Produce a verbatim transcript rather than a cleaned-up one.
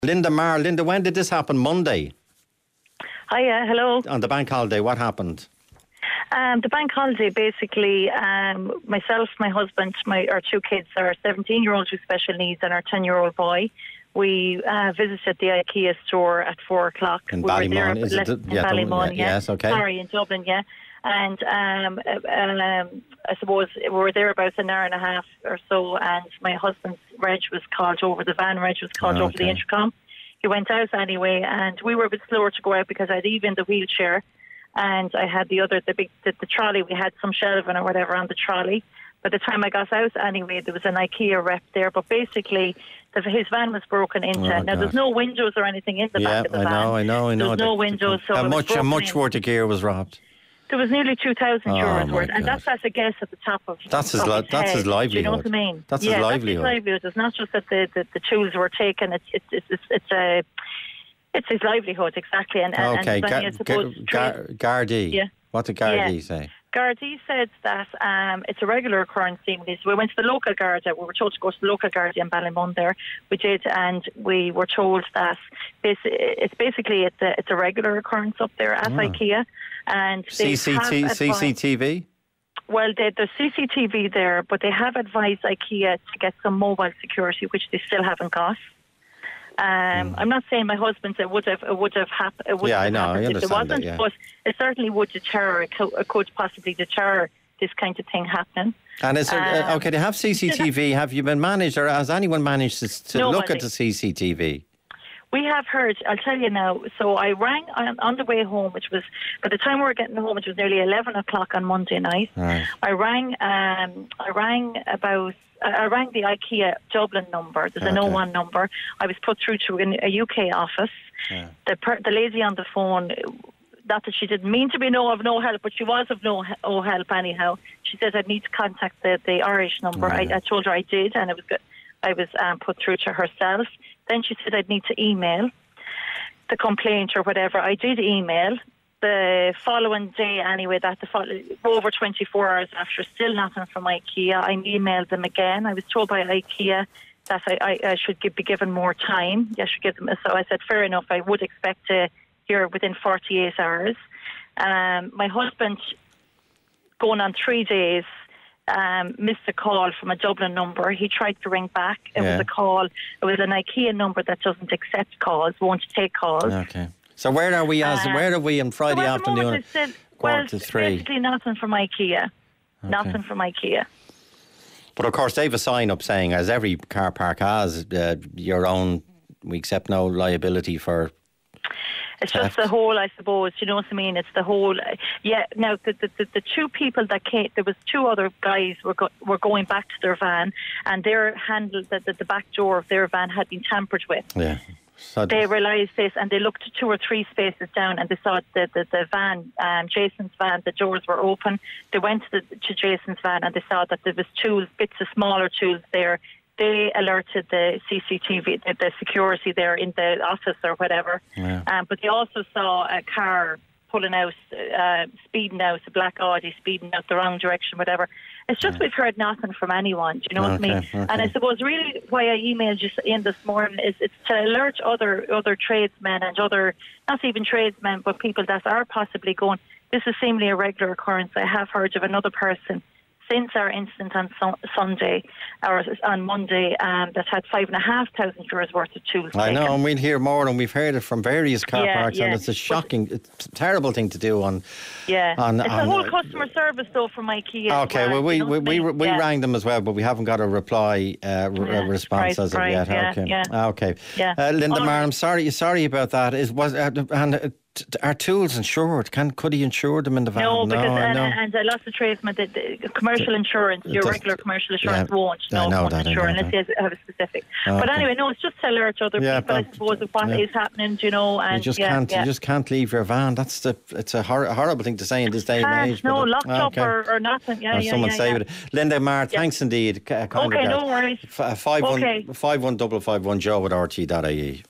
Linda Marr. Linda, when did this happen? Monday? Hiya, hello. On the bank holiday, what happened? Um, the bank holiday, basically, um, myself, my husband, my our two kids, our seventeen-year-old with special needs and our ten-year-old boy, we uh, visited the IKEA store at four o'clock. In we Ballymun, were there, is it? in Yeah, Ballymun, yeah, yeah. Yes, okay. Sorry, in Dublin, yeah. And um, um, I suppose we were there about an hour and a half or so, and my husband's reg was called over, the van reg was called Oh, over the okay. intercom. He went out anyway, and we were a bit slower to go out because I'd even the wheelchair, and I had the other, the big, the, the trolley. We had some shelving or whatever on the trolley. By the time I got out anyway, there was an IKEA rep there, but basically the, his van was broken into. Oh, now, God. there's no windows or anything in the Yeah, back of the I van. know, I know, I know. There's no The- windows, so How it was much, how broken much in. worth of gear was robbed? There was nearly two thousand Oh, euros my worth, and God. that's as a guess at the top of That's his of li- that's head. his Do you know livelihood. what I mean? That's his yeah, livelihood. That's his livelihood. It's not just that the, the, the tools were taken. It's it's it's it's, it's a it's his livelihood exactly. And, and Okay, and Gar- I suppose Gar- Gar- Gardaí. Yeah. What did Gardaí Yeah. say? Gardaí said that um, it's a regular occurrence seemingly. So we went to the local Garda. We were told to go to the local Garda in Ballymun there. We did, and we were told that this, it's basically it's a, it's a regular occurrence up there at Ah. IKEA. And they C C T V? have C C advised- T V? Well, they, there's C C T V there, but they have advised IKEA to get some mobile security, which they still haven't got. Um, I'm not saying my husband said it would have it would have happened. It would Yeah, I have know, I happened if it understand that, wasn't, yeah. but it certainly would deter. It could, it could possibly deter this kind of thing happening. And is there, uh, Um, okay, they have C C T V. Have you been managed, or has anyone managed to, to look Nobody. at the C C T V? We have heard, I'll tell you now, so I rang on, on the way home, which was, by the time we were getting home, it was nearly eleven o'clock on Monday night. Right. I rang, um, I rang about, I rang the IKEA Dublin number, there's an Okay. oh one number. I was put through to a U K office. Yeah. The, per, the lady on the phone, not that she didn't mean to be no of no help, but she was of no he- oh help anyhow. She said I'd need to contact the, the Irish number. Right. I, I told her I did, and it was good. I was um, put through to herself. Then she said I'd need to email the complaint or whatever. I did email. The following day, anyway, that the follow, over twenty-four hours after, still nothing from IKEA. I emailed them again. I was told by IKEA that I, I, I should give, be given more time. I should give them. So I said, fair enough. I would expect to hear within forty-eight hours. Um, my husband, going on three days, um, missed a call from a Dublin number. He tried to ring back. It Yeah. was a call. It was an IKEA number that doesn't accept calls, won't take calls. Okay. So where are we as? Uh, where are we on Friday So at the moment afternoon? it's still, quarter well, to three. basically nothing from IKEA. Nothing from IKEA. But of course, they have a sign up saying, as every car park has, uh, your own. We accept no liability for. It's Theft. just the whole, I suppose, you know what I mean? It's the whole, yeah, now the the, the, the two people that came, there was two other guys were go, were going back to their van, and their handle, the, the, the back door of their van had been tampered with. Yeah. So They realised this, and they looked two or three spaces down, and they saw the the, the van, um, Jason's van. The doors were open. They went to, the, to Jason's van, and they saw that there was tools, bits of smaller tools there. They alerted the C C T V, the, the security there in the office or whatever. Yeah. Um, but they also saw a car pulling out, uh, speeding out, a black Audi speeding out the wrong direction, whatever. It's just we've heard nothing from anyone. Do you know what I mean? Okay, okay. And I suppose really why I emailed you in this morning is it's to alert other other tradesmen and other, not even tradesmen, but people that are possibly going, this is seemingly a regular occurrence. I have heard of another person since our incident on sun- Sunday or on Monday um, that had five and a half thousand euros worth of tools I taken. know, and we'll hear more, and we've heard it from various car Yeah, parks, and yeah. it's a shocking, it's a terrible thing to do on. Yeah, on, it's on, the whole uh, customer service though from IKEA. as Okay, well, well, we you know we what I we, mean? we Yeah. rang them as well, but we haven't got a reply uh, r- Yeah, response right, as of right, yet. yeah, okay, yeah. okay. Yeah. Uh, Linda All Marr, right. I'm sorry, sorry about that. Is was uh, and uh, t- are tools insured? Can could he insure them in the van? No, because I and, know. and uh, lots of tradesmen, the, the commercial insurance, your does- regular commercial insurance yeah, won't. I No, know won't that, I insure know unless that. you have a specific. But Okay. anyway, no, it's just to alert other Yeah, people, I but- suppose, of what yeah. is happening, do you know. And You just yeah, can't. yeah. You just can't leave your van. That's the. It's a hor- horrible thing to say in this day and Can't, age. no, but it- locked up okay. or, or nothing. Yeah, Or yeah, someone yeah, say yeah. with it. Linda Marr, thanks indeed. K- kind Okay, regards. no worries. F- uh, five one Okay. five one double five one Joe at R T dot I E.